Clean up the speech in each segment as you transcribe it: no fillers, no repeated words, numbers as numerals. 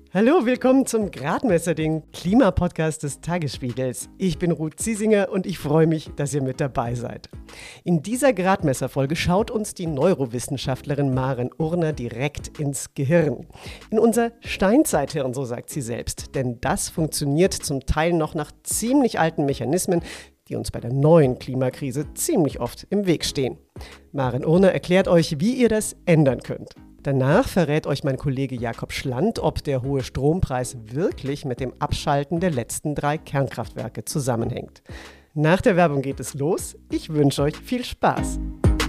Hallo, willkommen zum Gradmesser, den Klimapodcast des Tagesspiegels. Ich bin Ruth Ziesinger und ich freue mich, dass ihr mit dabei seid. In dieser Gradmesser-Folge schaut uns die Neurowissenschaftlerin Maren Urner direkt ins Gehirn. In unser Steinzeithirn, so sagt sie selbst. Denn das funktioniert zum Teil noch nach ziemlich alten Mechanismen, die uns bei der neuen Klimakrise ziemlich oft im Weg stehen. Maren Urner erklärt euch, wie ihr das ändern könnt. Danach verrät euch mein Kollege Jakob Schland, ob der hohe Strompreis wirklich mit dem Abschalten der letzten 3 Kernkraftwerke zusammenhängt. Nach der Werbung geht es los. Ich wünsche euch viel Spaß.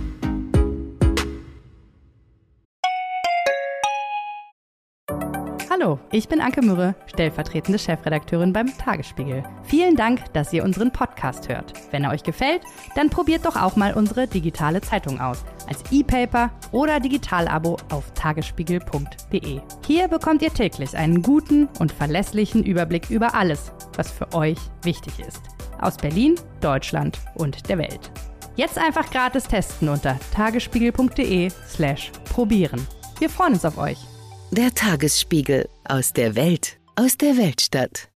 Hallo, ich bin Anke Mürre, stellvertretende Chefredakteurin beim Tagesspiegel. Vielen Dank, dass ihr unseren Podcast hört. Wenn er euch gefällt, dann probiert doch auch mal unsere digitale Zeitung aus. Als E-Paper oder Digital-Abo auf tagesspiegel.de. Hier bekommt ihr täglich einen guten und verlässlichen Überblick über alles, was für euch wichtig ist. Aus Berlin, Deutschland und der Welt. Jetzt einfach gratis testen unter tagesspiegel.de/probieren. Wir freuen uns auf euch. Der Tagesspiegel aus der Weltstadt.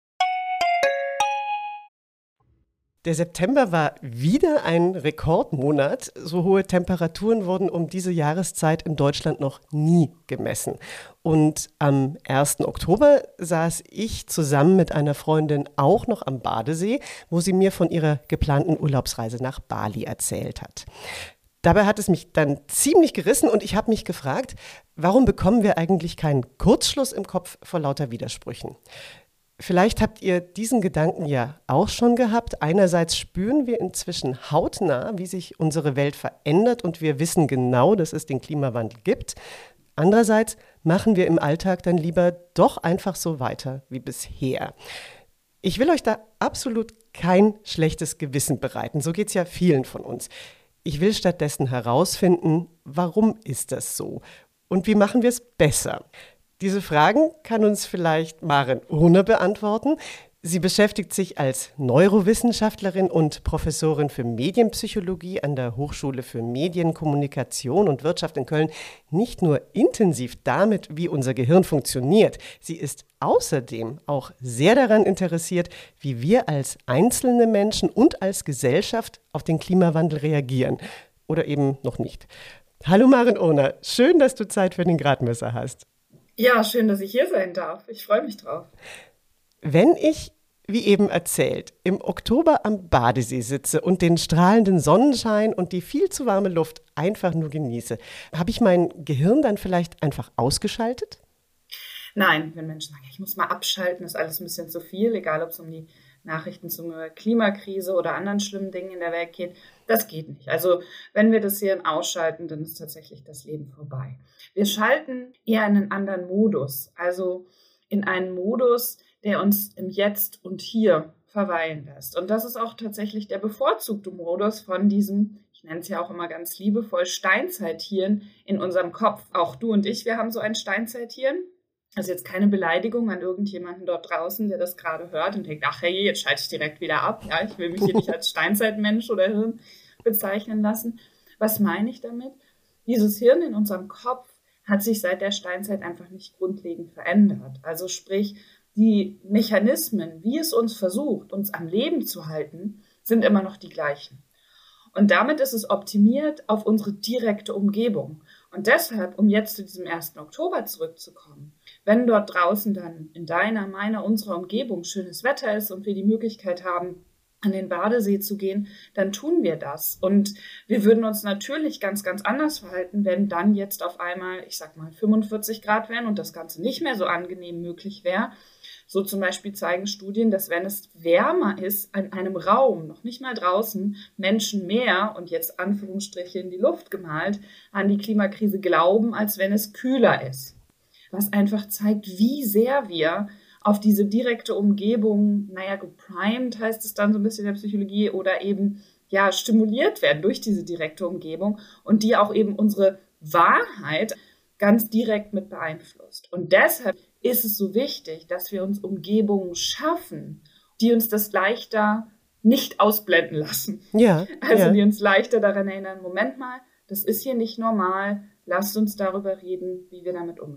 Der September war wieder ein Rekordmonat. So hohe Temperaturen wurden um diese Jahreszeit in Deutschland noch nie gemessen. Und am 1. Oktober saß ich zusammen mit einer Freundin auch noch am Badesee, wo sie mir von ihrer geplanten Urlaubsreise nach Bali erzählt hat. Dabei hat es mich dann ziemlich gerissen und ich habe mich gefragt, warum bekommen wir eigentlich keinen Kurzschluss im Kopf vor lauter Widersprüchen? Vielleicht habt ihr diesen Gedanken ja auch schon gehabt. Einerseits spüren wir inzwischen hautnah, wie sich unsere Welt verändert und wir wissen genau, dass es den Klimawandel gibt. Andererseits machen wir im Alltag dann lieber doch einfach so weiter wie bisher. Ich will euch da absolut kein schlechtes Gewissen bereiten. So geht es ja vielen von uns. Ich will stattdessen herausfinden, warum ist das so und wie machen wir es besser? Diese Fragen kann uns vielleicht Maren Urner beantworten. Sie beschäftigt sich als Neurowissenschaftlerin und Professorin für Medienpsychologie an der Hochschule für Medien, Kommunikation und Wirtschaft in Köln nicht nur intensiv damit, wie unser Gehirn funktioniert. Sie ist außerdem auch sehr daran interessiert, wie wir als einzelne Menschen und als Gesellschaft auf den Klimawandel reagieren. Oder eben noch nicht. Hallo Maren Urner, schön, dass du Zeit für den Gradmesser hast. Ja, schön, dass ich hier sein darf. Ich freue mich drauf. Wenn ich, wie eben erzählt, im Oktober am Badesee sitze und den strahlenden Sonnenschein und die viel zu warme Luft einfach nur genieße, habe ich mein Gehirn dann vielleicht einfach ausgeschaltet? Nein, wenn Menschen sagen, ich muss mal abschalten, ist alles ein bisschen zu viel, egal ob es um die Nachrichten zur Klimakrise oder anderen schlimmen Dingen in der Welt geht, das geht nicht. Also wenn wir das Hirn ausschalten, dann ist tatsächlich das Leben vorbei. Wir schalten eher in einen anderen Modus, also in einen Modus, der uns im Jetzt und Hier verweilen lässt. Und das ist auch tatsächlich der bevorzugte Modus von diesem, ich nenne es ja auch immer ganz liebevoll, Steinzeithirn in unserem Kopf. Auch du und ich, wir haben so ein Steinzeithirn. Also jetzt keine Beleidigung an irgendjemanden dort draußen, der das gerade hört und denkt, ach hey, jetzt schalte ich direkt wieder ab. Ja, ich will mich hier nicht als Steinzeitmensch oder Hirn bezeichnen lassen. Was meine ich damit? Dieses Hirn in unserem Kopf hat sich seit der Steinzeit einfach nicht grundlegend verändert. Also sprich, die Mechanismen, wie es uns versucht, uns am Leben zu halten, sind immer noch die gleichen. Und damit ist es optimiert auf unsere direkte Umgebung. Und deshalb, um jetzt zu diesem 1. Oktober zurückzukommen, wenn dort draußen dann in deiner, meiner, unserer Umgebung schönes Wetter ist und wir die Möglichkeit haben, an den Badesee zu gehen, dann tun wir das. Und wir würden uns natürlich ganz, ganz anders verhalten, wenn dann jetzt auf einmal, ich sag mal, 45 Grad wären und das Ganze nicht mehr so angenehm möglich wäre. So zum Beispiel zeigen Studien, dass wenn es wärmer ist in einem Raum, noch nicht mal draußen, Menschen mehr, und jetzt Anführungsstriche in die Luft gemalt, an die Klimakrise glauben, als wenn es kühler ist. Was einfach zeigt, wie sehr wir auf diese direkte Umgebung, geprimed heißt es dann so ein bisschen in der Psychologie, oder eben stimuliert werden durch diese direkte Umgebung und die auch eben unsere Wahrheit ganz direkt mit beeinflusst. Und deshalb ist es so wichtig, dass wir uns Umgebungen schaffen, die uns das leichter nicht ausblenden lassen. Ja. Die uns leichter daran erinnern, Moment mal, das ist hier nicht normal, lasst uns darüber reden, wie wir damit umgehen.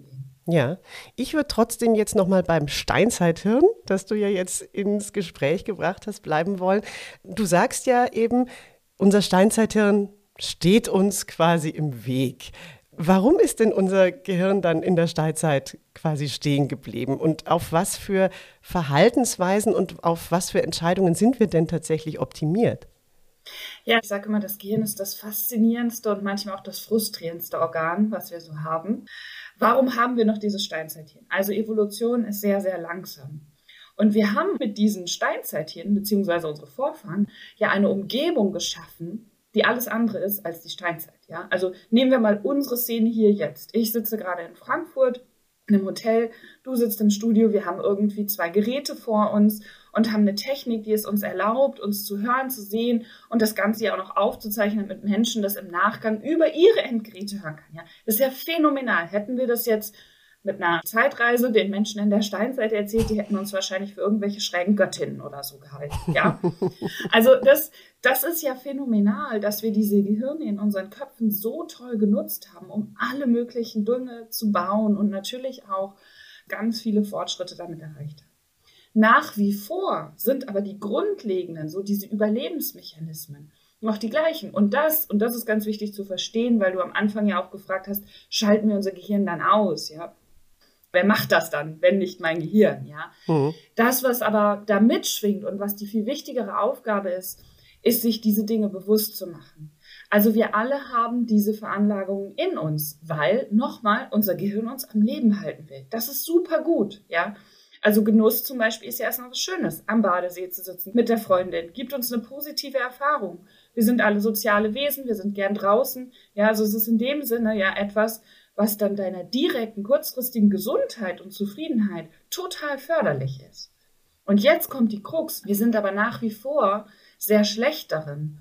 Ja, ich würde trotzdem jetzt nochmal beim Steinzeithirn, das du ja jetzt ins Gespräch gebracht hast, bleiben wollen. Du sagst ja eben, unser Steinzeithirn steht uns quasi im Weg. Warum ist denn unser Gehirn dann in der Steinzeit quasi stehen geblieben? Und auf was für Verhaltensweisen und auf was für Entscheidungen sind wir denn tatsächlich optimiert? Ja, ich sage immer, das Gehirn ist das faszinierendste und manchmal auch das frustrierendste Organ, was wir so haben. Warum haben wir noch diese Steinzeithirn? Also Evolution ist sehr, sehr langsam. Und wir haben mit diesen Steinzeithirnen, beziehungsweise unsere Vorfahren, ja eine Umgebung geschaffen, die alles andere ist als die Steinzeit. Ja? Also nehmen wir mal unsere Szene hier jetzt. Ich sitze gerade in Frankfurt in einem Hotel, du sitzt im Studio, wir haben irgendwie 2 Geräte vor uns und haben eine Technik, die es uns erlaubt, uns zu hören, zu sehen und das Ganze ja auch noch aufzuzeichnen mit Menschen, das im Nachgang über ihre Endgeräte hören kann. Ja? Das ist ja phänomenal. Hätten wir das jetzt mit einer Zeitreise den Menschen in der Steinzeit erzählt, die hätten uns wahrscheinlich für irgendwelche schrägen Göttinnen oder so gehalten. Ja? Also das ist ja phänomenal, dass wir diese Gehirne in unseren Köpfen so toll genutzt haben, um alle möglichen Dinge zu bauen und natürlich auch ganz viele Fortschritte damit erreicht haben. Nach wie vor sind aber die grundlegenden, so diese Überlebensmechanismen, noch die gleichen. Und das ist ganz wichtig zu verstehen, weil du am Anfang ja auch gefragt hast, schalten wir unser Gehirn dann aus, ja? Wer macht das dann, wenn nicht mein Gehirn, ja? Das, was aber da mitschwingt und was die viel wichtigere Aufgabe ist, sich diese Dinge bewusst zu machen. Also wir alle haben diese Veranlagungen in uns, weil, nochmal, unser Gehirn uns am Leben halten will. Das ist super gut, ja? Also Genuss zum Beispiel ist ja erstmal was Schönes, am Badesee zu sitzen mit der Freundin, gibt uns eine positive Erfahrung. Wir sind alle soziale Wesen, wir sind gern draußen. Ja, also es ist in dem Sinne ja etwas, was dann deiner direkten, kurzfristigen Gesundheit und Zufriedenheit total förderlich ist. Und jetzt kommt die Krux. Wir sind aber nach wie vor sehr schlecht darin,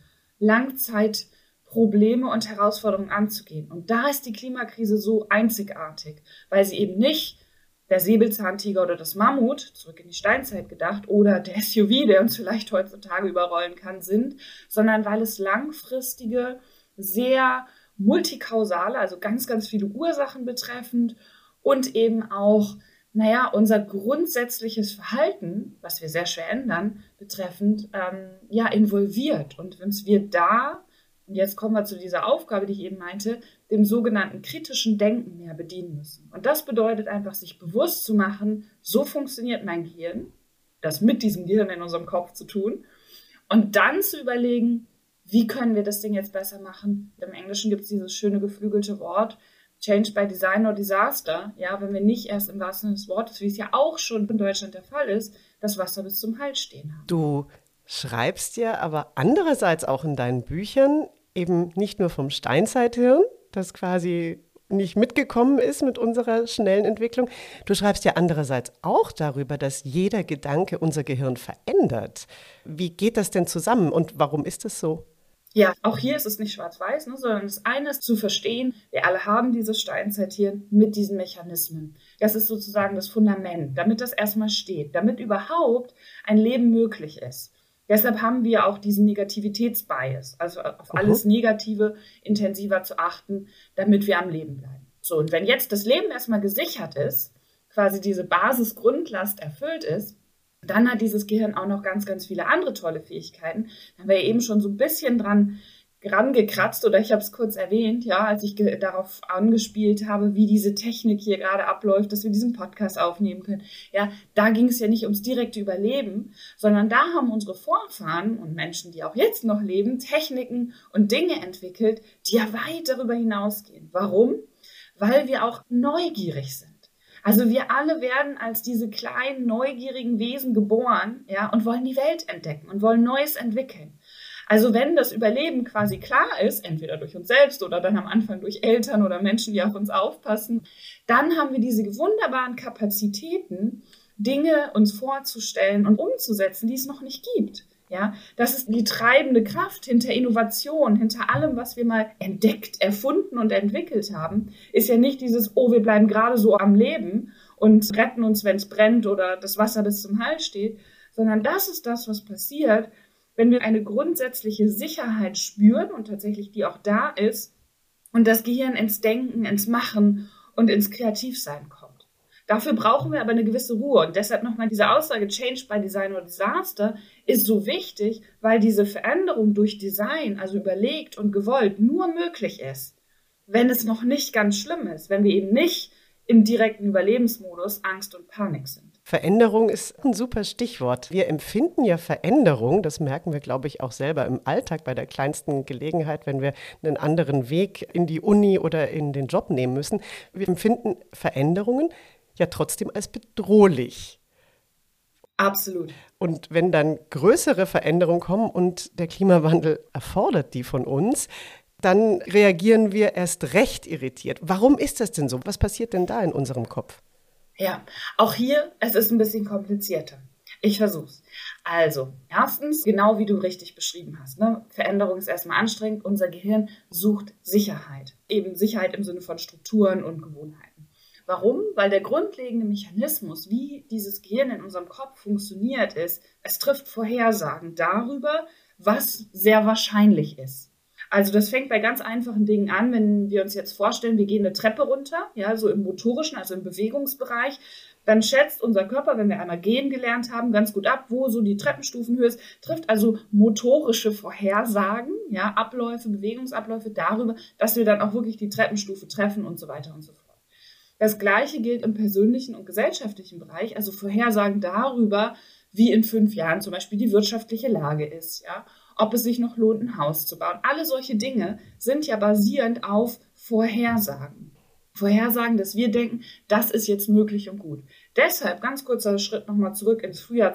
Langzeitprobleme und Herausforderungen anzugehen. Und da ist die Klimakrise so einzigartig, weil sie eben nicht der Säbelzahntiger oder das Mammut, zurück in die Steinzeit gedacht, oder der SUV, der uns vielleicht heutzutage überrollen kann, sind, sondern weil es langfristige, sehr multikausale, also ganz, ganz viele Ursachen betreffend und eben auch, unser grundsätzliches Verhalten, was wir sehr schwer ändern, betreffend, involviert. Und wenn wir da, und jetzt kommen wir zu dieser Aufgabe, die ich eben meinte, dem sogenannten kritischen Denken mehr bedienen müssen. Und das bedeutet einfach, sich bewusst zu machen, so funktioniert mein Gehirn, das mit diesem Gehirn in unserem Kopf zu tun, und dann zu überlegen, wie können wir das Ding jetzt besser machen? Im Englischen gibt es dieses schöne geflügelte Wort, Change by Design or Disaster. Ja, wenn wir nicht erst im wahrsten Sinne des Wortes, wie es ja auch schon in Deutschland der Fall ist, das Wasser bis zum Hals stehen haben. Du schreibst ja aber andererseits auch in deinen Büchern eben nicht nur vom Steinzeithirn, das quasi nicht mitgekommen ist mit unserer schnellen Entwicklung. Du schreibst ja andererseits auch darüber, dass jeder Gedanke unser Gehirn verändert. Wie geht das denn zusammen und warum ist es so? Ja, auch hier ist es nicht schwarz-weiß, sondern das eine ist zu verstehen, wir alle haben dieses Steinzeithirn mit diesen Mechanismen. Das ist sozusagen das Fundament, damit das erstmal steht, damit überhaupt ein Leben möglich ist. Deshalb haben wir auch diesen Negativitätsbias, also auf alles Negative intensiver zu achten, damit wir am Leben bleiben. So, und wenn jetzt das Leben erstmal gesichert ist, quasi diese Basisgrundlast erfüllt ist, dann hat dieses Gehirn auch noch ganz, ganz viele andere tolle Fähigkeiten. Da haben wir eben schon so ein bisschen dran gekratzt, oder ich habe es kurz erwähnt, ja, als ich darauf angespielt habe, wie diese Technik hier gerade abläuft, dass wir diesen Podcast aufnehmen können. Ja, da ging es ja nicht ums direkte Überleben, sondern da haben unsere Vorfahren und Menschen, die auch jetzt noch leben, Techniken und Dinge entwickelt, die ja weit darüber hinausgehen. Warum? Weil wir auch neugierig sind. Also wir alle werden als diese kleinen, neugierigen Wesen geboren, ja, und wollen die Welt entdecken und wollen Neues entwickeln. Also wenn das Überleben quasi klar ist, entweder durch uns selbst oder dann am Anfang durch Eltern oder Menschen, die auf uns aufpassen, dann haben wir diese wunderbaren Kapazitäten, Dinge uns vorzustellen und umzusetzen, die es noch nicht gibt. Ja, das ist die treibende Kraft hinter Innovation, hinter allem, was wir mal entdeckt, erfunden und entwickelt haben, ist ja nicht dieses, wir bleiben gerade so am Leben und retten uns, wenn es brennt oder das Wasser bis zum Hals steht, sondern das ist das, was passiert, wenn wir eine grundsätzliche Sicherheit spüren und tatsächlich die auch da ist und das Gehirn ins Denken, ins Machen und ins Kreativsein kommt. Dafür brauchen wir aber eine gewisse Ruhe. Und deshalb nochmal diese Aussage, Change by Design or Disaster, ist so wichtig, weil diese Veränderung durch Design, also überlegt und gewollt, nur möglich ist, wenn es noch nicht ganz schlimm ist, wenn wir eben nicht im direkten Überlebensmodus Angst und Panik sind. Veränderung ist ein super Stichwort. Wir empfinden ja Veränderung, das merken wir, glaube ich, auch selber im Alltag bei der kleinsten Gelegenheit, wenn wir einen anderen Weg in die Uni oder in den Job nehmen müssen. Wir empfinden Veränderungen ja trotzdem als bedrohlich. Absolut. Und wenn dann größere Veränderungen kommen und der Klimawandel erfordert die von uns, dann reagieren wir erst recht irritiert. Warum ist das denn so? Was passiert denn da in unserem Kopf? Ja, auch hier, es ist ein bisschen komplizierter. Ich versuch's. Also, erstens, genau wie du richtig beschrieben hast, ne? Veränderung ist erstmal anstrengend. Unser Gehirn sucht Sicherheit. Eben Sicherheit im Sinne von Strukturen und Gewohnheiten. Warum? Weil der grundlegende Mechanismus, wie dieses Gehirn in unserem Kopf funktioniert, ist, es trifft Vorhersagen darüber, was sehr wahrscheinlich ist. Also das fängt bei ganz einfachen Dingen an, wenn wir uns jetzt vorstellen, wir gehen eine Treppe runter, ja, so im motorischen, also im Bewegungsbereich, dann schätzt unser Körper, wenn wir einmal gehen gelernt haben, ganz gut ab, wo so die Treppenstufenhöhe ist, trifft also motorische Vorhersagen, ja, Abläufe, Bewegungsabläufe darüber, dass wir dann auch wirklich die Treppenstufe treffen und so weiter und so fort. Das Gleiche gilt im persönlichen und gesellschaftlichen Bereich, also Vorhersagen darüber, wie in 5 Jahren zum Beispiel die wirtschaftliche Lage ist, ja, ob es sich noch lohnt, ein Haus zu bauen. Alle solche Dinge sind ja basierend auf Vorhersagen. Vorhersagen, dass wir denken, das ist jetzt möglich und gut. Deshalb, ganz kurzer Schritt nochmal zurück ins Frühjahr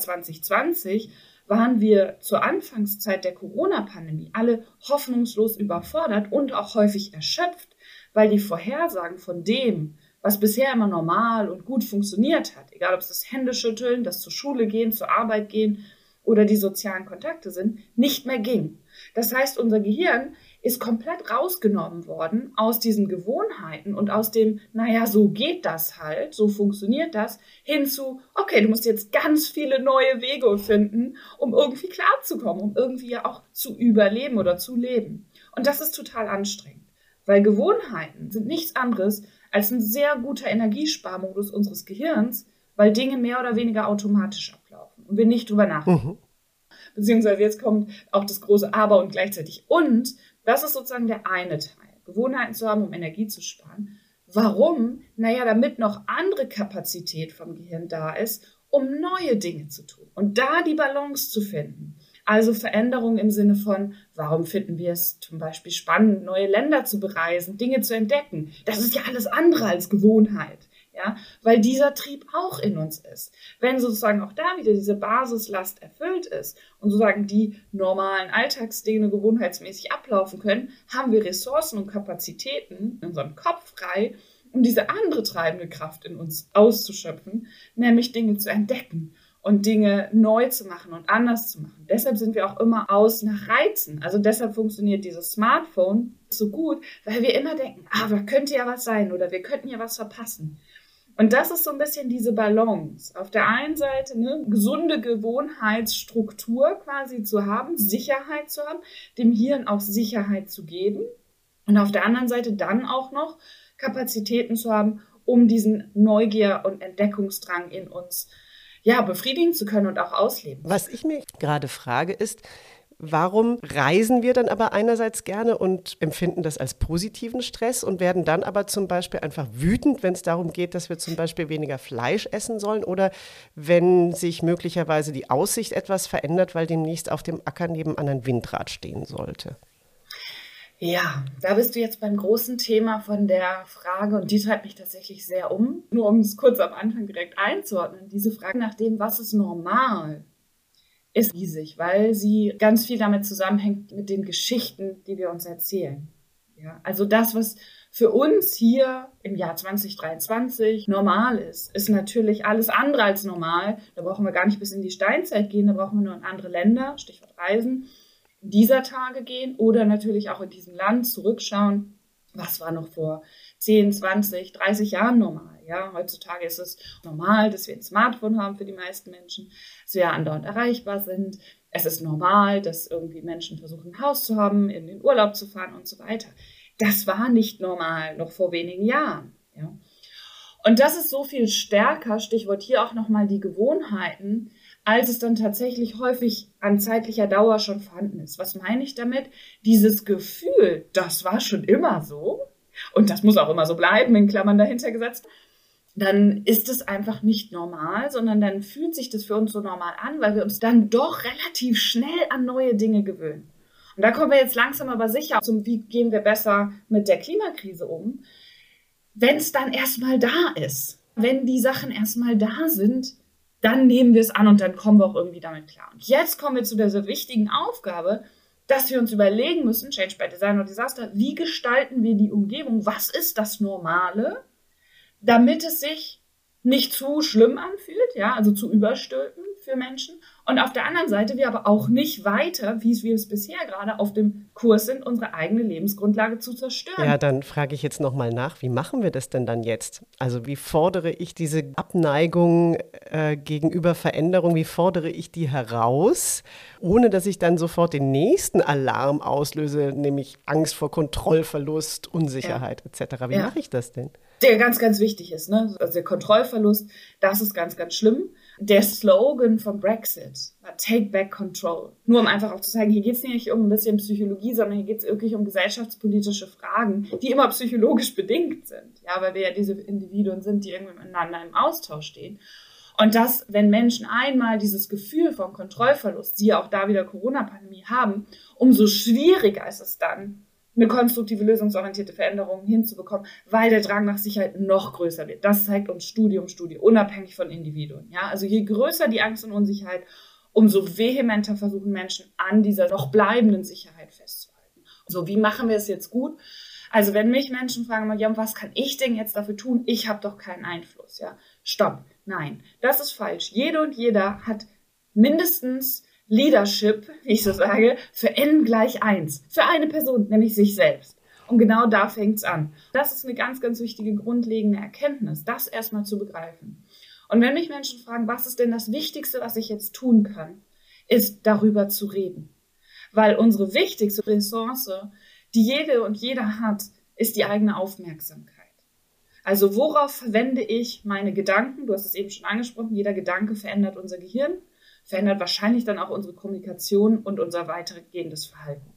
2020, waren wir zur Anfangszeit der Corona-Pandemie alle hoffnungslos überfordert und auch häufig erschöpft, weil die Vorhersagen von dem, was bisher immer normal und gut funktioniert hat, egal ob es das Händeschütteln, das zur Schule gehen, zur Arbeit gehen oder die sozialen Kontakte sind, nicht mehr ging. Das heißt, unser Gehirn ist komplett rausgenommen worden aus diesen Gewohnheiten und aus dem, naja, so geht das halt, so funktioniert das, hin zu, okay, du musst jetzt ganz viele neue Wege finden, um irgendwie klarzukommen, um irgendwie ja auch zu überleben oder zu leben. Und das ist total anstrengend, weil Gewohnheiten sind nichts anderes als ein sehr guter Energiesparmodus unseres Gehirns, weil Dinge mehr oder weniger automatisch ablaufen und wir nicht drüber nachdenken. Beziehungsweise jetzt kommt auch das große Aber und gleichzeitig und. Das ist sozusagen der eine Teil. Gewohnheiten zu haben, um Energie zu sparen. Warum? Naja, damit noch andere Kapazität vom Gehirn da ist, um neue Dinge zu tun. Und da die Balance zu finden. Also Veränderung im Sinne von, warum finden wir es zum Beispiel spannend, neue Länder zu bereisen, Dinge zu entdecken? Das ist ja alles andere als Gewohnheit. Ja, weil dieser Trieb auch in uns ist. Wenn sozusagen auch da wieder diese Basislast erfüllt ist und sozusagen die normalen Alltagsdinge gewohnheitsmäßig ablaufen können, haben wir Ressourcen und Kapazitäten in unserem Kopf frei, um diese andere treibende Kraft in uns auszuschöpfen, nämlich Dinge zu entdecken und Dinge neu zu machen und anders zu machen. Deshalb sind wir auch immer aus nach Reizen. Also deshalb funktioniert dieses Smartphone so gut, weil wir immer denken, da könnte ja was sein oder wir könnten ja was verpassen. Und das ist so ein bisschen diese Balance. Auf der einen Seite eine gesunde Gewohnheitsstruktur quasi zu haben, Sicherheit zu haben, dem Hirn auch Sicherheit zu geben. Und auf der anderen Seite dann auch noch Kapazitäten zu haben, um diesen Neugier- und Entdeckungsdrang in uns befriedigen zu können und auch ausleben. Was ich mir gerade frage ist, warum reisen wir dann aber einerseits gerne und empfinden das als positiven Stress und werden dann aber zum Beispiel einfach wütend, wenn es darum geht, dass wir zum Beispiel weniger Fleisch essen sollen oder wenn sich möglicherweise die Aussicht etwas verändert, weil demnächst auf dem Acker nebenan ein Windrad stehen sollte? Ja, da bist du jetzt beim großen Thema von der Frage, und die treibt mich tatsächlich sehr um, nur um es kurz am Anfang direkt einzuordnen, diese Frage nach dem, was ist normal, ist riesig, weil sie ganz viel damit zusammenhängt mit den Geschichten, die wir uns erzählen. Ja, also das, was für uns hier im Jahr 2023 normal ist natürlich alles andere als normal. Da brauchen wir gar nicht bis in die Steinzeit gehen, da brauchen wir nur in andere Länder, Stichwort Reisen, dieser Tage gehen oder natürlich auch in diesem Land zurückschauen, was war noch vor 10, 20, 30 Jahren normal. Ja, heutzutage ist es normal, dass wir ein Smartphone haben für die meisten Menschen, dass wir andauernd erreichbar sind. Es ist normal, dass irgendwie Menschen versuchen, ein Haus zu haben, in den Urlaub zu fahren und so weiter. Das war nicht normal, noch vor wenigen Jahren. Ja. Und das ist so viel stärker, Stichwort hier auch nochmal die Gewohnheiten, als es dann tatsächlich häufig an zeitlicher Dauer schon vorhanden ist. Was meine ich damit? Dieses Gefühl, das war schon immer so und das muss auch immer so bleiben, in Klammern dahinter gesetzt, dann ist es einfach nicht normal, sondern dann fühlt sich das für uns so normal an, weil wir uns dann doch relativ schnell an neue Dinge gewöhnen. Und da kommen wir jetzt langsam aber sicher zum, wie gehen wir besser mit der Klimakrise um, wenn es dann erstmal da ist. Wenn die Sachen erstmal da sind, dann nehmen wir es an und dann kommen wir auch irgendwie damit klar. Und jetzt kommen wir zu dieser wichtigen Aufgabe, dass wir uns überlegen müssen, Change by Design oder Disaster, wie gestalten wir die Umgebung? Was ist das Normale, damit es sich nicht zu schlimm anfühlt, ja, also zu überstülpen für Menschen. Und auf der anderen Seite wir aber auch nicht weiter, wie wir es bisher gerade auf dem Kurs sind, unsere eigene Lebensgrundlage zu zerstören. Ja, dann frage ich jetzt nochmal nach, wie machen wir das denn dann jetzt? Also wie fordere ich diese Abneigung gegenüber Veränderung, wie fordere ich die heraus, ohne dass ich dann sofort den nächsten Alarm auslöse, nämlich Angst vor Kontrollverlust, Unsicherheit etc. Wie mache ich das denn? Der ganz, ganz wichtig ist, ne? Also der Kontrollverlust, das ist ganz, ganz schlimm. Der Slogan vom Brexit, Take Back Control. Nur um einfach auch zu zeigen, hier geht es nicht um ein bisschen Psychologie, sondern hier geht es wirklich um gesellschaftspolitische Fragen, die immer psychologisch bedingt sind. Ja, weil wir ja diese Individuen sind, die irgendwie miteinander im Austausch stehen. Und dass, wenn Menschen einmal dieses Gefühl von Kontrollverlust, siehe auch da wieder Corona-Pandemie haben, umso schwieriger ist es dann, eine konstruktive, lösungsorientierte Veränderung hinzubekommen, weil der Drang nach Sicherheit noch größer wird. Das zeigt uns Studie um Studie, unabhängig von Individuen. Ja? Also je größer die Angst und Unsicherheit, umso vehementer versuchen Menschen an dieser noch bleibenden Sicherheit festzuhalten. So, wie machen wir es jetzt gut? Also wenn mich Menschen fragen, ja, was kann ich denn jetzt dafür tun? Ich habe doch keinen Einfluss. Ja? Stopp, nein, das ist falsch. Jede und jeder hat mindestens Leadership, wie ich so sage, für n = 1. Für eine Person, nämlich sich selbst. Und genau da fängt es an. Das ist eine ganz, ganz wichtige grundlegende Erkenntnis, das erstmal zu begreifen. Und wenn mich Menschen fragen, was ist denn das Wichtigste, was ich jetzt tun kann, ist darüber zu reden. Weil unsere wichtigste Ressource, die jede und jeder hat, ist die eigene Aufmerksamkeit. Also worauf verwende ich meine Gedanken? Du hast es eben schon angesprochen, jeder Gedanke verändert unser Gehirn, verändert wahrscheinlich dann auch unsere Kommunikation und unser weitergehendes Verhalten.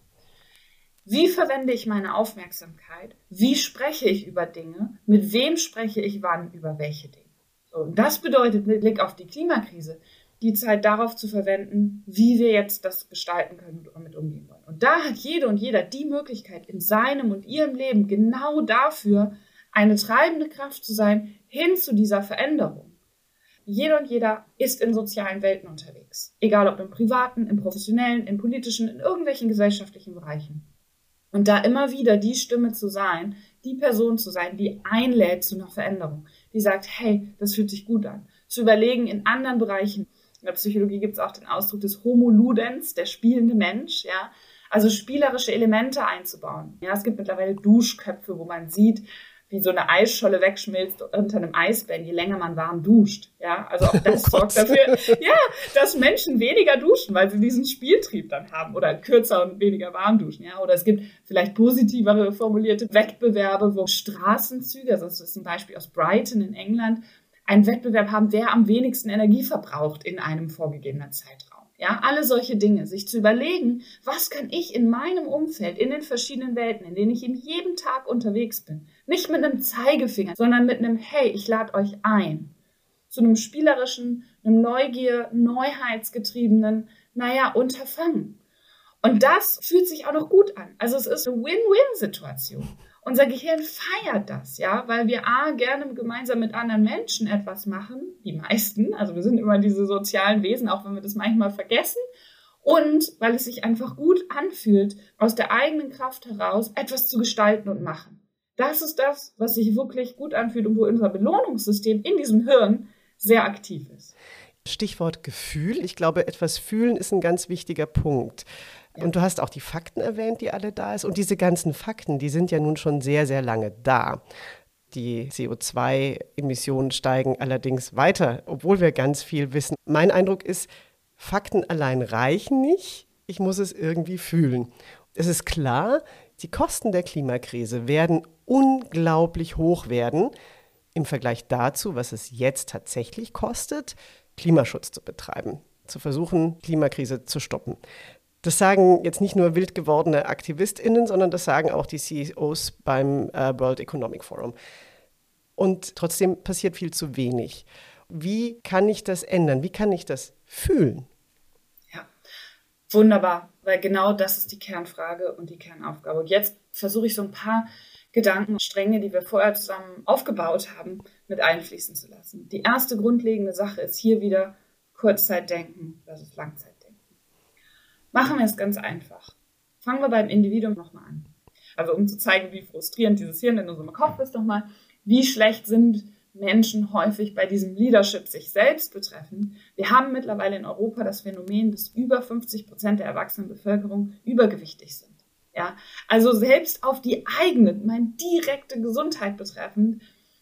Wie verwende ich meine Aufmerksamkeit? Wie spreche ich über Dinge? Mit wem spreche ich wann über welche Dinge? So, und das bedeutet mit Blick auf die Klimakrise, die Zeit darauf zu verwenden, wie wir jetzt das gestalten können und damit umgehen wollen. Und da hat jede und jeder die Möglichkeit, in seinem und ihrem Leben genau dafür eine treibende Kraft zu sein, hin zu dieser Veränderung. Jeder und jeder ist in sozialen Welten unterwegs. Egal ob im privaten, im professionellen, im politischen, in irgendwelchen gesellschaftlichen Bereichen. Und da immer wieder die Stimme zu sein, die Person zu sein, die einlädt zu einer Veränderung. Die sagt, hey, das fühlt sich gut an. Zu überlegen in anderen Bereichen. In der Psychologie gibt es auch den Ausdruck des Homo Ludens, der spielende Mensch, ja. Also spielerische Elemente einzubauen. Ja, es gibt mittlerweile Duschköpfe, wo man sieht, wie so eine Eisscholle wegschmilzt unter einem Eisbären, je länger man warm duscht. Ja, also auch das sorgt dafür, ja, dass Menschen weniger duschen, weil sie diesen Spieltrieb dann haben oder kürzer und weniger warm duschen. Ja, oder es gibt vielleicht positivere formulierte Wettbewerbe, wo Straßenzüge, also das ist ein Beispiel aus Brighton in England, einen Wettbewerb haben, wer am wenigsten Energie verbraucht in einem vorgegebenen Zeitraum. Ja, alle solche Dinge, sich zu überlegen, was kann ich in meinem Umfeld, in den verschiedenen Welten, in denen ich in jedem Tag unterwegs bin, nicht mit einem Zeigefinger, sondern mit einem, hey, ich lade euch ein, zu einem spielerischen, einem neuheitsgetriebenen, Unterfangen. Und das fühlt sich auch noch gut an. Also es ist eine Win-Win-Situation. Unser Gehirn feiert das, ja, weil wir gerne gemeinsam mit anderen Menschen etwas machen, die meisten, also wir sind immer diese sozialen Wesen, auch wenn wir das manchmal vergessen, und weil es sich einfach gut anfühlt, aus der eigenen Kraft heraus etwas zu gestalten und machen. Das ist das, was sich wirklich gut anfühlt und wo unser Belohnungssystem in diesem Hirn sehr aktiv ist. Stichwort Gefühl. Ich glaube, etwas fühlen ist ein ganz wichtiger Punkt. Ja. Und du hast auch die Fakten erwähnt, die alle da sind. Und diese ganzen Fakten, die sind ja nun schon sehr, sehr lange da. Die CO2-Emissionen steigen allerdings weiter, obwohl wir ganz viel wissen. Mein Eindruck ist, Fakten allein reichen nicht. Ich muss es irgendwie fühlen. Es ist klar, die Kosten der Klimakrise werden unglaublich hoch werden, im Vergleich dazu, was es jetzt tatsächlich kostet, Klimaschutz zu betreiben, zu versuchen, Klimakrise zu stoppen. Das sagen jetzt nicht nur wild gewordene AktivistInnen, sondern das sagen auch die CEOs beim World Economic Forum. Und trotzdem passiert viel zu wenig. Wie kann ich das ändern? Wie kann ich das fühlen? Ja, wunderbar, weil genau das ist die Kernfrage und die Kernaufgabe. Und jetzt versuche ich so ein paar Gedankenstränge, die wir vorher zusammen aufgebaut haben, mit einfließen zu lassen. Die erste grundlegende Sache ist hier wieder Kurzzeitdenken versus Langzeitdenken. Machen wir es ganz einfach. Fangen wir beim Individuum nochmal an. Also um zu zeigen, wie frustrierend dieses Hirn in unserem Kopf ist nochmal, wie schlecht sind Menschen häufig bei diesem Leadership sich selbst betreffend. Wir haben mittlerweile in Europa das Phänomen, dass über 50% der erwachsenen Bevölkerung übergewichtig sind. Ja, also selbst auf die eigene, meine direkte Gesundheit betreffend,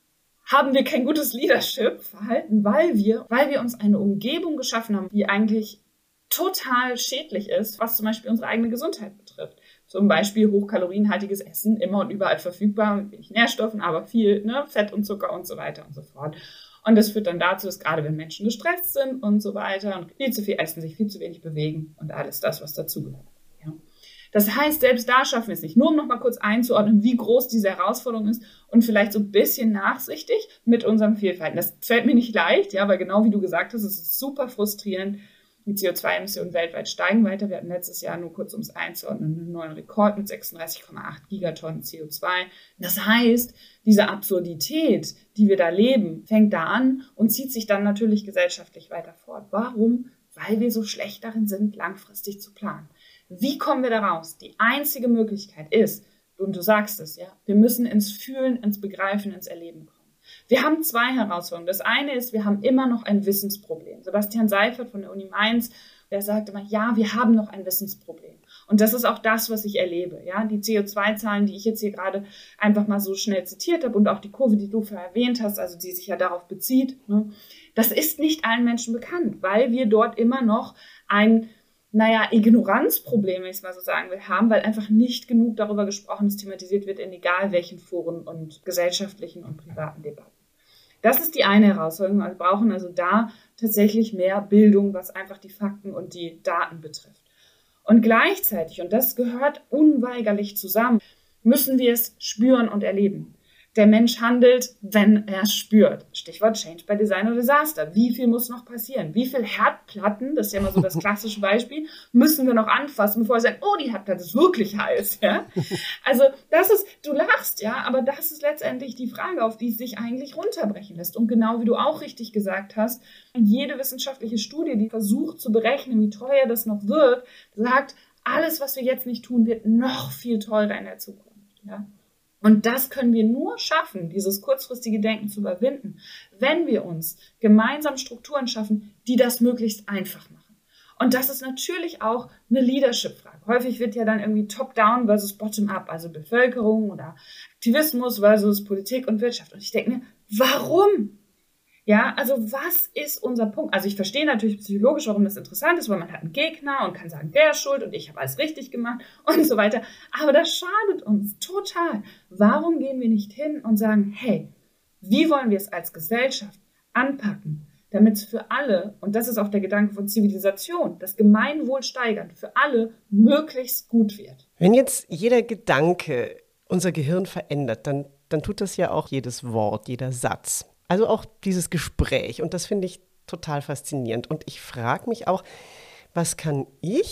haben wir kein gutes Leadership-Verhalten, weil wir uns eine Umgebung geschaffen haben, die eigentlich total schädlich ist, was zum Beispiel unsere eigene Gesundheit betrifft. Zum Beispiel hochkalorienhaltiges Essen, immer und überall verfügbar, mit wenig Nährstoffen, aber viel Fett und Zucker und so weiter und so fort. Und das führt dann dazu, dass gerade wenn Menschen gestresst sind und so weiter und viel zu viel essen, sich viel zu wenig bewegen und alles das, was dazugehört. Ja. Das heißt, selbst da schaffen wir es nicht. Nur um nochmal kurz einzuordnen, wie groß diese Herausforderung ist und vielleicht so ein bisschen nachsichtig mit unserem Fehlverhalten. Das fällt mir nicht leicht, ja, weil genau wie du gesagt hast, es ist super frustrierend. Die CO2-Emissionen weltweit steigen weiter. Wir hatten letztes Jahr, nur kurz um es einzuordnen, einen neuen Rekord mit 36,8 Gigatonnen CO2. Das heißt, diese Absurdität, die wir da leben, fängt da an und zieht sich dann natürlich gesellschaftlich weiter fort. Warum? Weil wir so schlecht darin sind, langfristig zu planen. Wie kommen wir da raus? Die einzige Möglichkeit ist, und du sagst es, ja, wir müssen ins Fühlen, ins Begreifen, ins Erleben kommen. Wir haben zwei Herausforderungen. Das eine ist, wir haben immer noch ein Wissensproblem. Sebastian Seifert von der Uni Mainz, der sagt immer, ja, wir haben noch ein Wissensproblem. Und das ist auch das, was ich erlebe. Ja, die CO2-Zahlen, die ich jetzt hier gerade einfach mal so schnell zitiert habe und auch die Kurve, die du vorher erwähnt hast, also die sich ja darauf bezieht, das ist nicht allen Menschen bekannt, weil wir dort immer noch ein Ignoranzproblem, wenn ich es mal so sagen will, haben, weil einfach nicht genug darüber gesprochen ist, thematisiert wird in egal welchen Foren und gesellschaftlichen und privaten Debatten. Das ist die eine Herausforderung. Wir brauchen also da tatsächlich mehr Bildung, was einfach die Fakten und die Daten betrifft. Und gleichzeitig, und das gehört unweigerlich zusammen, müssen wir es spüren und erleben. Der Mensch handelt, wenn er es spürt. Stichwort Change by Design oder Disaster. Wie viel muss noch passieren? Wie viel Herdplatten, das ist ja immer so das klassische Beispiel, müssen wir noch anfassen, bevor wir sagen, oh, die Herdplatte ist wirklich heiß. Ja? Also das ist, du lachst, ja, aber das ist letztendlich die Frage, auf die es sich eigentlich runterbrechen lässt. Und genau wie du auch richtig gesagt hast, jede wissenschaftliche Studie, die versucht zu berechnen, wie teuer das noch wird, sagt, alles, was wir jetzt nicht tun, wird noch viel teurer in der Zukunft. Ja? Und das können wir nur schaffen, dieses kurzfristige Denken zu überwinden, wenn wir uns gemeinsam Strukturen schaffen, die das möglichst einfach machen. Und das ist natürlich auch eine Leadership-Frage. Häufig wird ja dann irgendwie Top-Down versus Bottom-up, also Bevölkerung oder Aktivismus versus Politik und Wirtschaft. Und ich denke mir, warum? Ja, also was ist unser Punkt? Also ich verstehe natürlich psychologisch, warum das interessant ist, weil man hat einen Gegner und kann sagen, der ist schuld und ich habe alles richtig gemacht und so weiter. Aber das schadet uns total. Warum gehen wir nicht hin und sagen, hey, wie wollen wir es als Gesellschaft anpacken, damit es für alle, und das ist auch der Gedanke von Zivilisation, das Gemeinwohl steigern, für alle möglichst gut wird. Wenn jetzt jeder Gedanke unser Gehirn verändert, dann tut das ja auch jedes Wort, jeder Satz. Also auch dieses Gespräch. Und das finde ich total faszinierend. Und ich frage mich auch, was können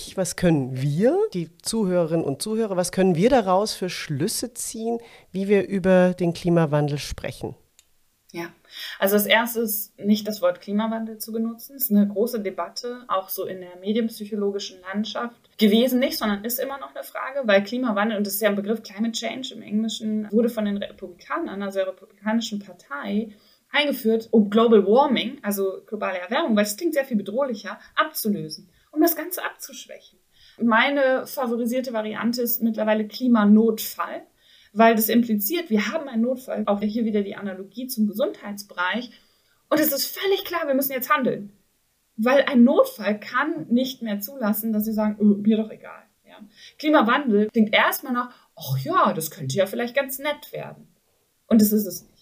wir, die Zuhörerinnen und Zuhörer, was können wir daraus für Schlüsse ziehen, wie wir über den Klimawandel sprechen? Ja, also das Erste ist, nicht das Wort Klimawandel zu benutzen. Es ist eine große Debatte, auch so in der medienpsychologischen Landschaft gewesen, nicht, sondern ist immer noch eine Frage, weil Klimawandel, und das ist ja ein Begriff Climate Change im Englischen, wurde von den Republikanern, einer sehr republikanischen Partei, eingeführt, um Global Warming, also globale Erwärmung, weil es klingt sehr viel bedrohlicher, abzulösen, um das Ganze abzuschwächen. Meine favorisierte Variante ist mittlerweile Klimanotfall, weil das impliziert, wir haben einen Notfall, auch hier wieder die Analogie zum Gesundheitsbereich, und es ist völlig klar, wir müssen jetzt handeln, weil ein Notfall kann nicht mehr zulassen, dass sie sagen, mir doch egal. Ja. Klimawandel klingt erstmal nach, ach ja, das könnte ja vielleicht ganz nett werden. Und das ist es nicht.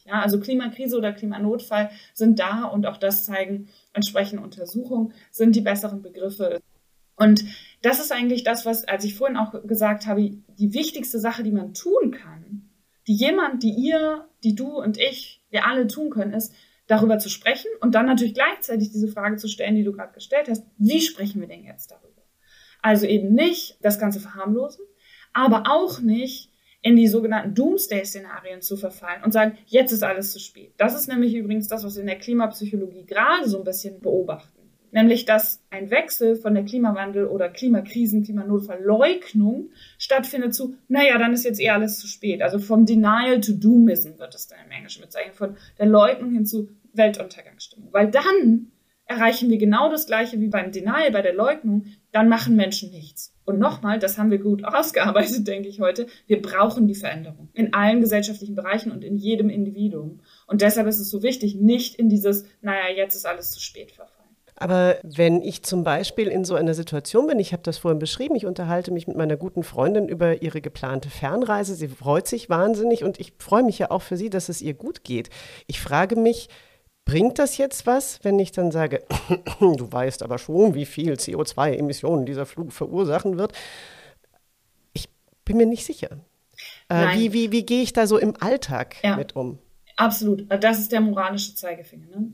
Ja, also Klimakrise oder Klimanotfall sind da und auch das zeigen entsprechende Untersuchungen, sind die besseren Begriffe. Und das ist eigentlich das, was, als ich vorhin auch gesagt habe, die wichtigste Sache, die man tun kann, die jemand, die ihr, die du und ich, wir alle tun können, ist, darüber zu sprechen und dann natürlich gleichzeitig diese Frage zu stellen, die du gerade gestellt hast, wie sprechen wir denn jetzt darüber? Also eben nicht das Ganze verharmlosen, aber auch nicht in die sogenannten Doomsday-Szenarien zu verfallen und sagen, jetzt ist alles zu spät. Das ist nämlich übrigens das, was wir in der Klimapsychologie gerade so ein bisschen beobachten. Nämlich, dass ein Wechsel von der Klimawandel- oder Klimakrisen-, Klimanotfallleugnung stattfindet zu, naja, dann ist jetzt alles zu spät. Also vom Denial to Doomism wird es dann im Englischen bezeichnet, von der Leugnung hin zu Weltuntergangsstimmung. Weil dann erreichen wir genau das Gleiche wie beim Denial, bei der Leugnung, dann machen Menschen nichts. Und nochmal, das haben wir gut ausgearbeitet, denke ich heute, wir brauchen die Veränderung in allen gesellschaftlichen Bereichen und in jedem Individuum. Und deshalb ist es so wichtig, nicht in dieses, naja, jetzt ist alles zu spät verfallen. Aber wenn ich zum Beispiel in so einer Situation bin, ich habe das vorhin beschrieben, ich unterhalte mich mit meiner guten Freundin über ihre geplante Fernreise, sie freut sich wahnsinnig und ich freue mich ja auch für sie, dass es ihr gut geht. Ich frage mich, bringt das jetzt was, wenn ich dann sage, du weißt aber schon, wie viel CO2-Emissionen dieser Flug verursachen wird? Ich bin mir nicht sicher. Wie gehe ich da so im Alltag mit um? Absolut. Das ist der moralische Zeigefinger. Ne?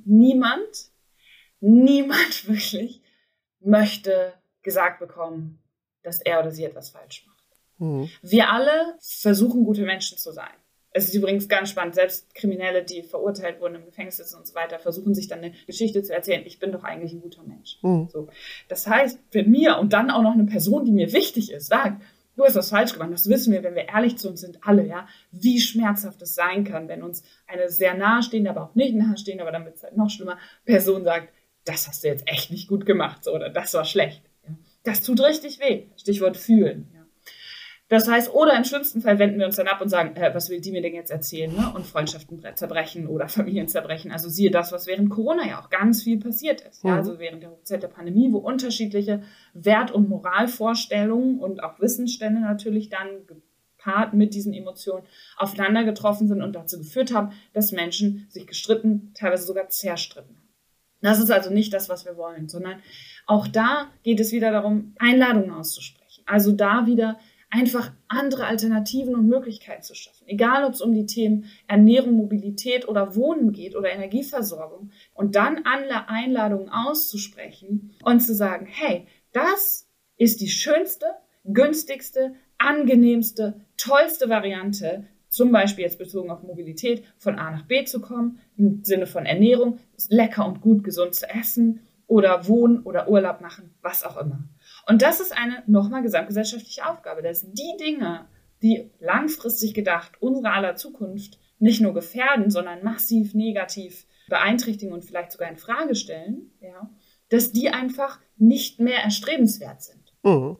Niemand wirklich möchte gesagt bekommen, dass er oder sie etwas falsch macht. Mhm. Wir alle versuchen, gute Menschen zu sein. Es ist übrigens ganz spannend, selbst Kriminelle, die verurteilt wurden, im Gefängnis sitzen und so weiter, versuchen sich dann eine Geschichte zu erzählen, ich bin doch eigentlich ein guter Mensch. Mhm. So. Das heißt, wenn mir und dann auch noch eine Person, die mir wichtig ist, sagt, du hast was falsch gemacht, das wissen wir, wenn wir ehrlich zu uns sind, alle, ja, wie schmerzhaft es sein kann, wenn uns eine sehr nahestehende, aber auch nicht nahestehende, aber dann wird es halt noch schlimmer, Person sagt, das hast du jetzt echt nicht gut gemacht, so, oder das war schlecht. Ja. Das tut richtig weh. Stichwort fühlen. Ja. Das heißt, oder im schlimmsten Fall wenden wir uns dann ab und sagen, was will die mir denn jetzt erzählen? Ne? Und Freundschaften zerbrechen oder Familien zerbrechen. Also siehe das, was während Corona ja auch ganz viel passiert ist. Ja? Also während der Hochzeit der Pandemie, wo unterschiedliche Wert- und Moralvorstellungen und auch Wissensstände natürlich dann gepaart mit diesen Emotionen aufeinander getroffen sind und dazu geführt haben, dass Menschen sich gestritten, teilweise sogar zerstritten haben. Das ist also nicht das, was wir wollen, sondern auch da geht es wieder darum, Einladungen auszusprechen. Also da wieder einfach andere Alternativen und Möglichkeiten zu schaffen. Egal, ob es um die Themen Ernährung, Mobilität oder Wohnen geht oder Energieversorgung. Und dann alle Einladungen auszusprechen und zu sagen, hey, das ist die schönste, günstigste, angenehmste, tollste Variante, zum Beispiel jetzt bezogen auf Mobilität, von A nach B zu kommen, im Sinne von Ernährung, lecker und gut gesund zu essen oder wohnen oder Urlaub machen, was auch immer. Und das ist eine nochmal gesamtgesellschaftliche Aufgabe, dass die Dinge, die langfristig gedacht unsere aller Zukunft nicht nur gefährden, sondern massiv negativ beeinträchtigen und vielleicht sogar in Frage stellen, ja, dass die einfach nicht mehr erstrebenswert sind. Mhm.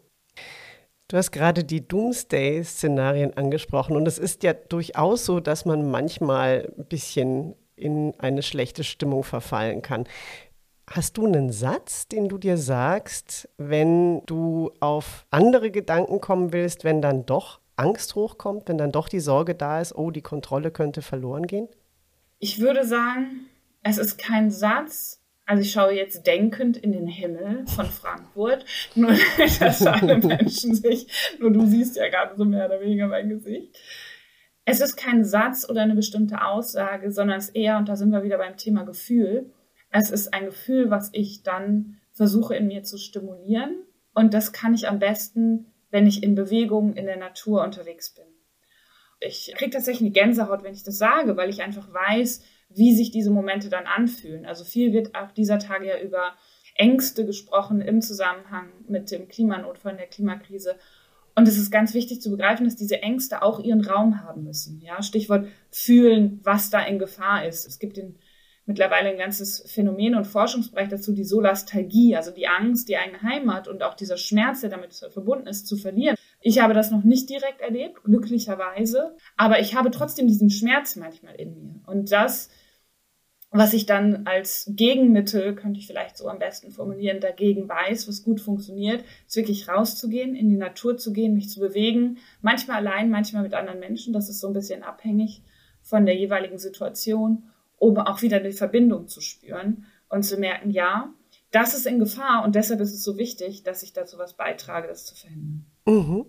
Du hast gerade die Doomsday-Szenarien angesprochen und es ist ja durchaus so, dass man manchmal ein bisschen in eine schlechte Stimmung verfallen kann. Hast du einen Satz, den du dir sagst, wenn du auf andere Gedanken kommen willst, wenn dann doch Angst hochkommt, wenn dann doch die Sorge da ist, oh, die Kontrolle könnte verloren gehen? Ich würde sagen, es ist kein Satz. Also ich schaue jetzt denkend in den Himmel von Frankfurt, nur dass alle Menschen nur du siehst ja gerade so mehr oder weniger mein Gesicht. Es ist kein Satz oder eine bestimmte Aussage, sondern es ist eher, und da sind wir wieder beim Thema Gefühl, es ist ein Gefühl, was ich dann versuche in mir zu stimulieren und das kann ich am besten, wenn ich in Bewegung in der Natur unterwegs bin. Ich kriege tatsächlich eine Gänsehaut, wenn ich das sage, weil ich einfach weiß, wie sich diese Momente dann anfühlen. Also viel wird auch dieser Tage ja über Ängste gesprochen im Zusammenhang mit dem Klimanotfall, in der Klimakrise. Und es ist ganz wichtig zu begreifen, dass diese Ängste auch ihren Raum haben müssen. Ja, Stichwort fühlen, was da in Gefahr ist. Es gibt mittlerweile ein ganzes Phänomen und Forschungsbereich dazu, die Solastalgie, also die Angst, die eigene Heimat und auch dieser Schmerz, der damit verbunden ist, zu verlieren. Ich habe das noch nicht direkt erlebt, glücklicherweise, aber ich habe trotzdem diesen Schmerz manchmal in mir. Und das, was ich dann als Gegenmittel, könnte ich vielleicht so am besten formulieren, dagegen weiß, was gut funktioniert, ist wirklich rauszugehen, in die Natur zu gehen, mich zu bewegen, manchmal allein, manchmal mit anderen Menschen, das ist so ein bisschen abhängig von der jeweiligen Situation, um auch wieder eine Verbindung zu spüren und zu merken, ja, das ist in Gefahr und deshalb ist es so wichtig, dass ich dazu was beitrage, das zu verhindern. Mhm.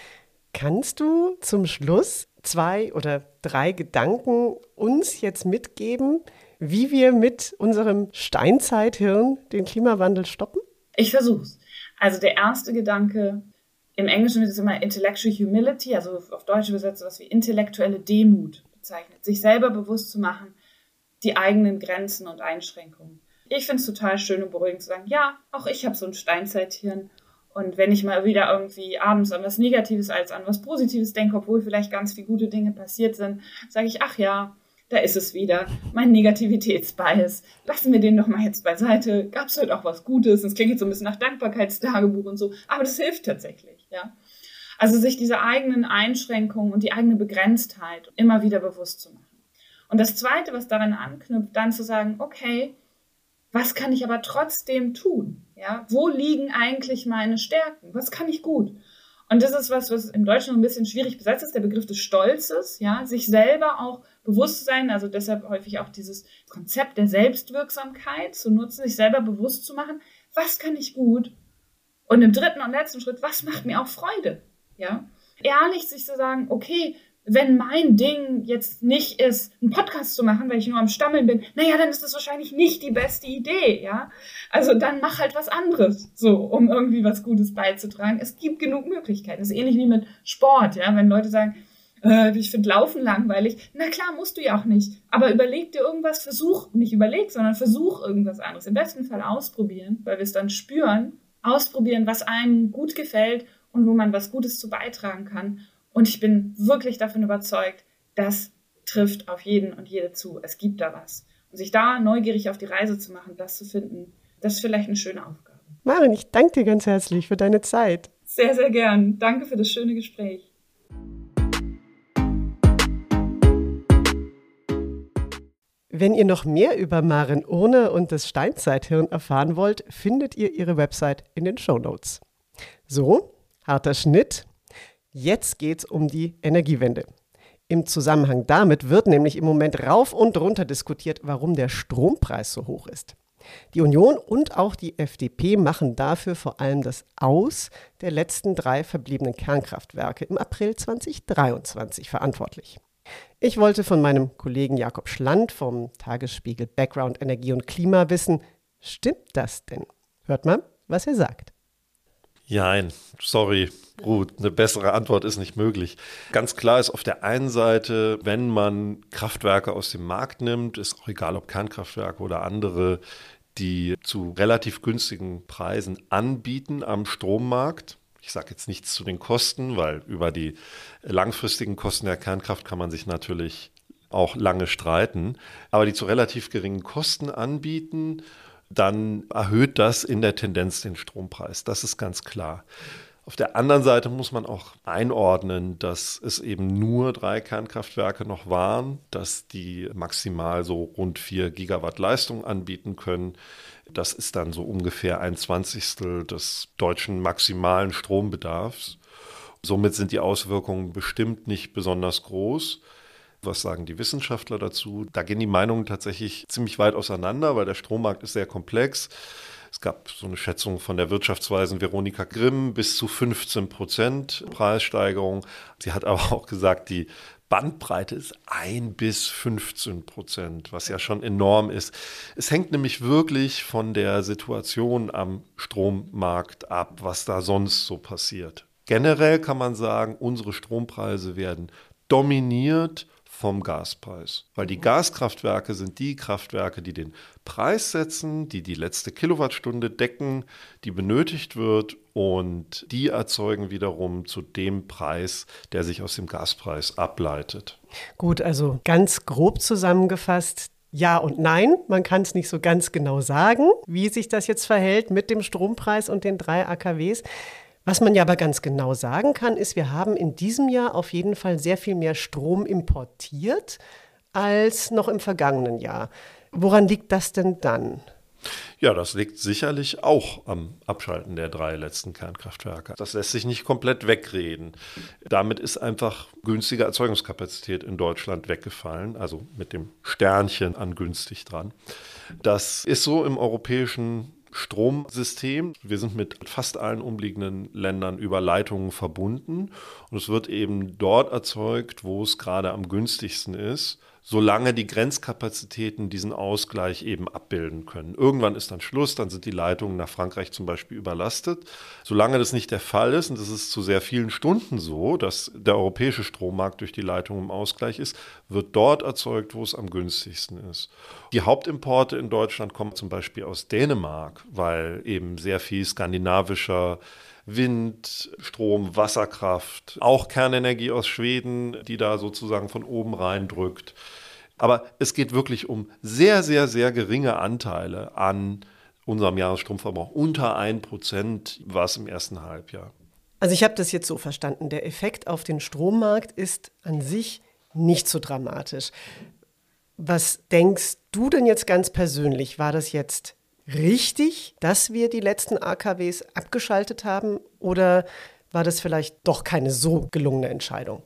Kannst du zum Schluss 2 oder 3 Gedanken uns jetzt mitgeben, wie wir mit unserem Steinzeithirn den Klimawandel stoppen? Ich versuche es. Also der erste Gedanke, im Englischen wird es immer Intellectual Humility, also auf Deutsch übersetzt was wie intellektuelle Demut bezeichnet, sich selber bewusst zu machen, die eigenen Grenzen und Einschränkungen. Ich finde es total schön und beruhigend zu sagen, ja, auch ich habe so ein Steinzeithirn. Und wenn ich mal wieder irgendwie abends an was Negatives als an was Positives denke, obwohl vielleicht ganz viele gute Dinge passiert sind, sage ich, ach ja, da ist es wieder, mein Negativitätsbias. Lassen wir den doch mal jetzt beiseite. Gab es heute auch was Gutes? Das klingt jetzt so ein bisschen nach Dankbarkeitstagebuch und so, aber das hilft tatsächlich, ja. Also sich diese eigenen Einschränkungen und die eigene Begrenztheit immer wieder bewusst zu machen. Und das Zweite, was daran anknüpft, dann zu sagen, okay, was kann ich aber trotzdem tun? Ja, wo liegen eigentlich meine Stärken? Was kann ich gut? Und das ist was im Deutschen ein bisschen schwierig besetzt ist, der Begriff des Stolzes, ja, sich selber auch bewusst zu sein, also deshalb häufig auch dieses Konzept der Selbstwirksamkeit zu nutzen, sich selber bewusst zu machen, was kann ich gut? Und im dritten und letzten Schritt, was macht mir auch Freude? Ja, ehrlich sich zu sagen, okay, wenn mein Ding jetzt nicht ist, einen Podcast zu machen, weil ich nur am Stammeln bin, naja, dann ist das wahrscheinlich nicht die beste Idee, ja. Also dann mach halt was anderes, so, um irgendwie was Gutes beizutragen. Es gibt genug Möglichkeiten. Das ist ähnlich wie mit Sport, ja. Wenn Leute sagen, ich finde Laufen langweilig, na klar, musst du ja auch nicht. Aber überleg dir irgendwas, versuch irgendwas anderes. Im besten Fall ausprobieren, weil wir es dann spüren, ausprobieren, was einem gut gefällt und wo man was Gutes zu beitragen kann. Und ich bin wirklich davon überzeugt, das trifft auf jeden und jede zu. Es gibt da was. Und sich da neugierig auf die Reise zu machen, das zu finden, das ist vielleicht eine schöne Aufgabe. Maren, ich danke dir ganz herzlich für deine Zeit. Sehr, sehr gern. Danke für das schöne Gespräch. Wenn ihr noch mehr über Maren Urner und das Steinzeithirn erfahren wollt, findet ihr ihre Website in den Shownotes. So, harter Schnitt. Jetzt geht's um die Energiewende. Im Zusammenhang damit wird nämlich im Moment rauf und runter diskutiert, warum der Strompreis so hoch ist. Die Union und auch die FDP machen dafür vor allem das Aus der letzten 3 verbliebenen Kernkraftwerke im April 2023 verantwortlich. Ich wollte von meinem Kollegen Jakob Schland vom Tagesspiegel Background Energie und Klima wissen, stimmt das denn? Hört mal, was er sagt. Nein, sorry, Ruth, eine bessere Antwort ist nicht möglich. Ganz klar ist auf der einen Seite, wenn man Kraftwerke aus dem Markt nimmt, ist auch egal, ob Kernkraftwerke oder andere, die zu relativ günstigen Preisen anbieten am Strommarkt. Ich sage jetzt nichts zu den Kosten, weil über die langfristigen Kosten der Kernkraft kann man sich natürlich auch lange streiten, aber die zu relativ geringen Kosten anbieten, dann erhöht das in der Tendenz den Strompreis. Das ist ganz klar. Auf der anderen Seite muss man auch einordnen, dass es eben nur 3 Kernkraftwerke noch waren, dass die maximal so rund 4 Gigawatt Leistung anbieten können. Das ist dann so ungefähr 1/20 des deutschen maximalen Strombedarfs. Somit sind die Auswirkungen bestimmt nicht besonders groß. Was sagen die Wissenschaftler dazu? Da gehen die Meinungen tatsächlich ziemlich weit auseinander, weil der Strommarkt ist sehr komplex. Es gab so eine Schätzung von der Wirtschaftsweisen Veronika Grimm bis zu 15% Preissteigerung. Sie hat aber auch gesagt, die Bandbreite ist 1 bis 15%, was ja schon enorm ist. Es hängt nämlich wirklich von der Situation am Strommarkt ab, was da sonst so passiert. Generell kann man sagen, unsere Strompreise werden dominiert vom Gaspreis. Weil die Gaskraftwerke sind die Kraftwerke, die den Preis setzen, die die letzte Kilowattstunde decken, die benötigt wird und die erzeugen wiederum zu dem Preis, der sich aus dem Gaspreis ableitet. Gut, also ganz grob zusammengefasst, ja und nein. Man kann es nicht so ganz genau sagen, wie sich das jetzt verhält mit dem Strompreis und den 3 AKWs. Was man ja aber ganz genau sagen kann, ist, wir haben in diesem Jahr auf jeden Fall sehr viel mehr Strom importiert als noch im vergangenen Jahr. Woran liegt das denn dann? Ja, das liegt sicherlich auch am Abschalten der 3 letzten Kernkraftwerke. Das lässt sich nicht komplett wegreden. Damit ist einfach günstige Erzeugungskapazität in Deutschland weggefallen, also mit dem Sternchen an günstig dran. Das ist so im europäischen Stromsystem. Wir sind mit fast allen umliegenden Ländern über Leitungen verbunden und es wird eben dort erzeugt, wo es gerade am günstigsten ist, solange die Grenzkapazitäten diesen Ausgleich eben abbilden können. Irgendwann ist dann Schluss, dann sind die Leitungen nach Frankreich zum Beispiel überlastet. Solange das nicht der Fall ist, und das ist zu sehr vielen Stunden so, dass der europäische Strommarkt durch die Leitungen im Ausgleich ist, wird dort erzeugt, wo es am günstigsten ist. Die Hauptimporte in Deutschland kommen zum Beispiel aus Dänemark, weil eben sehr viel skandinavischer Wind, Strom, Wasserkraft, auch Kernenergie aus Schweden, die da sozusagen von oben reindrückt. Aber es geht wirklich um sehr, sehr, sehr geringe Anteile an unserem Jahresstromverbrauch. Unter 1% war es im ersten Halbjahr. Also ich habe das jetzt so verstanden, der Effekt auf den Strommarkt ist an sich nicht so dramatisch. Was denkst du denn jetzt ganz persönlich? War das jetzt richtig, dass wir die letzten AKWs abgeschaltet haben, oder war das vielleicht doch keine so gelungene Entscheidung?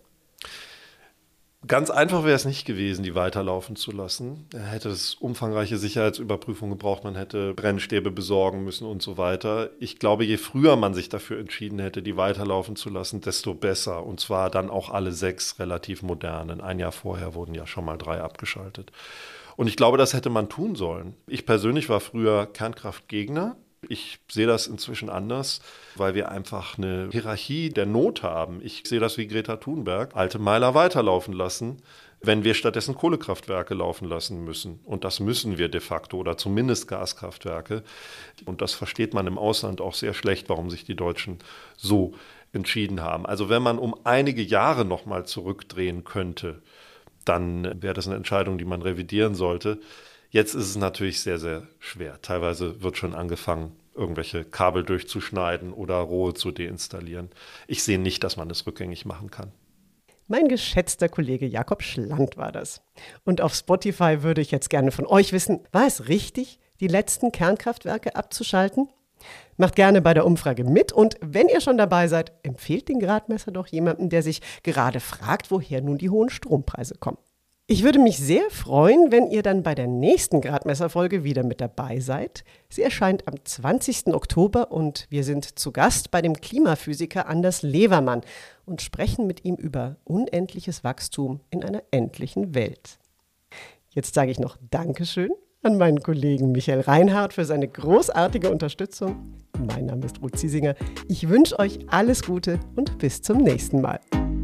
Ganz einfach wäre es nicht gewesen, die weiterlaufen zu lassen. Da hätte es umfangreiche Sicherheitsüberprüfungen gebraucht, man hätte Brennstäbe besorgen müssen und so weiter. Ich glaube, je früher man sich dafür entschieden hätte, die weiterlaufen zu lassen, desto besser. Und zwar dann auch alle 6 relativ modernen. Ein Jahr vorher wurden ja schon mal 3 abgeschaltet. Und ich glaube, das hätte man tun sollen. Ich persönlich war früher Kernkraftgegner. Ich sehe das inzwischen anders, weil wir einfach eine Hierarchie der Not haben. Ich sehe das wie Greta Thunberg, alte Meiler weiterlaufen lassen, wenn wir stattdessen Kohlekraftwerke laufen lassen müssen. Und das müssen wir de facto, oder zumindest Gaskraftwerke. Und das versteht man im Ausland auch sehr schlecht, warum sich die Deutschen so entschieden haben. Also wenn man um einige Jahre noch mal zurückdrehen könnte, dann wäre das eine Entscheidung, die man revidieren sollte. Jetzt ist es natürlich sehr, sehr schwer. Teilweise wird schon angefangen, irgendwelche Kabel durchzuschneiden oder Rohre zu deinstallieren. Ich sehe nicht, dass man das rückgängig machen kann. Mein geschätzter Kollege Jakob Schland war das. Und auf Spotify würde ich jetzt gerne von euch wissen, war es richtig, die letzten Kernkraftwerke abzuschalten? Macht gerne bei der Umfrage mit und wenn ihr schon dabei seid, empfehlt den Gradmesser doch jemandem, der sich gerade fragt, woher nun die hohen Strompreise kommen. Ich würde mich sehr freuen, wenn ihr dann bei der nächsten Gradmesser-Folge wieder mit dabei seid. Sie erscheint am 20. Oktober und wir sind zu Gast bei dem Klimaphysiker Anders Levermann und sprechen mit ihm über unendliches Wachstum in einer endlichen Welt. Jetzt sage ich noch Dankeschön an meinen Kollegen Michael Reinhardt für seine großartige Unterstützung. Mein Name ist Ruth Ziesinger. Ich wünsche euch alles Gute und bis zum nächsten Mal.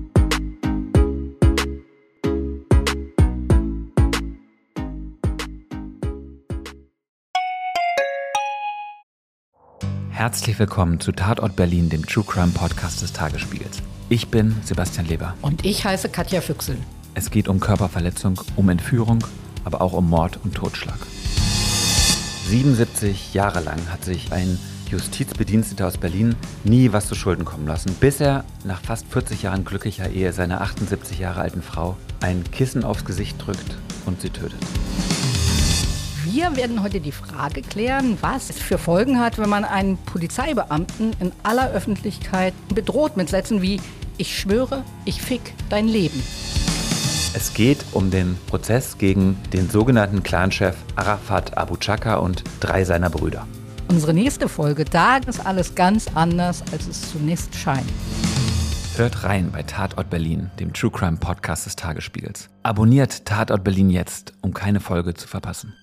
Herzlich willkommen zu Tatort Berlin, dem True Crime Podcast des Tagesspiegels. Ich bin Sebastian Leber. Und ich heiße Katja Füchsel. Es geht um Körperverletzung, um Entführung, aber auch um Mord und Totschlag. 77 Jahre lang hat sich ein Justizbediensteter aus Berlin nie was zu Schulden kommen lassen, bis er nach fast 40 Jahren glücklicher Ehe seiner 78 Jahre alten Frau ein Kissen aufs Gesicht drückt und sie tötet. Wir werden heute die Frage klären, was es für Folgen hat, wenn man einen Polizeibeamten in aller Öffentlichkeit bedroht mit Sätzen wie „Ich schwöre, ich fick dein Leben". Es geht um den Prozess gegen den sogenannten Clanchef Arafat Abu Chaka und 3 seiner Brüder. Unsere nächste Folge, da ist alles ganz anders, als es zunächst scheint. Hört rein bei Tatort Berlin, dem True Crime Podcast des Tagesspiegels. Abonniert Tatort Berlin jetzt, um keine Folge zu verpassen.